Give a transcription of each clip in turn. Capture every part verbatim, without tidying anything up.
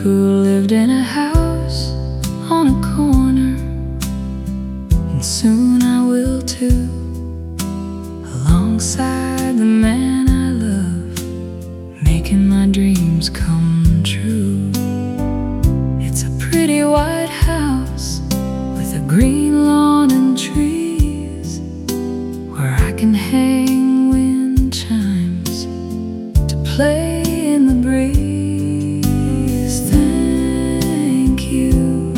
who lived in a house on a corner, and soon I will too, alongside the man I love, making my dreams come true. It's a pretty white house with a green lawn and trees, where I can hang wind chimes to play in the breeze. Thank you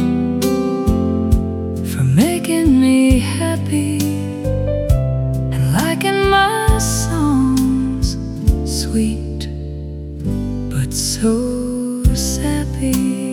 for making me happy and liking my songs, sweet but so sappy.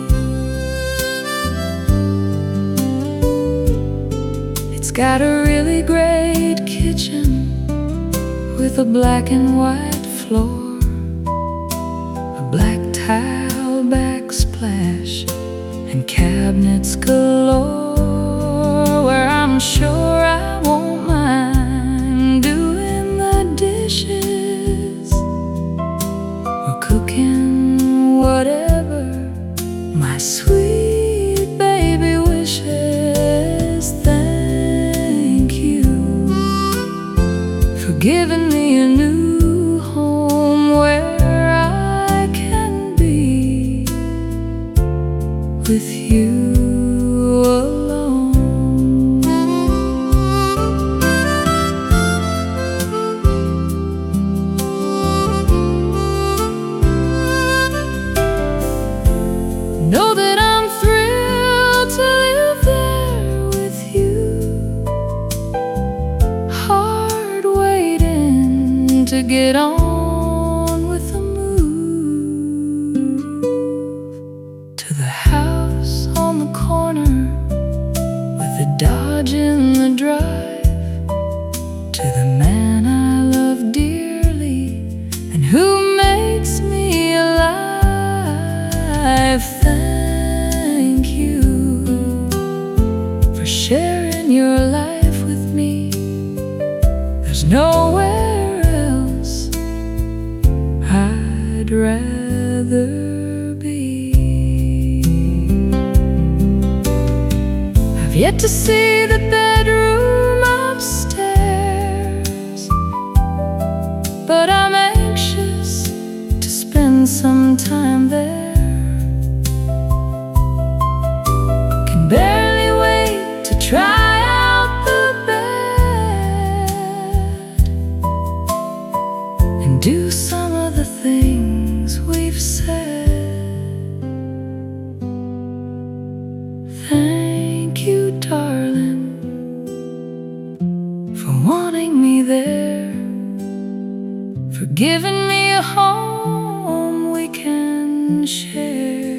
It's got a really great kitchen with a black and white floor, a black tile backsplash, and cabinets galore, where I'm sure I won't mind doing the dishes or cooking whatever my sweet baby wishes. Thank you for giving me a new home where I can be with you alone. Know that I'm thrilled to live there with you. Hard waiting to get on with the move to the house on the corner with the Dodge in the drive, to the man I love dearly and who makes me alive. Thank you for sharing your life with me. There's nowhere else I'd rather be. I've yet to see the bedroom upstairs, but I'm anxious to spend some time there. Can barely wait to try out the bed and do some of the things we've said. Thank you, darling, for wanting me there, for giving me a home we can share.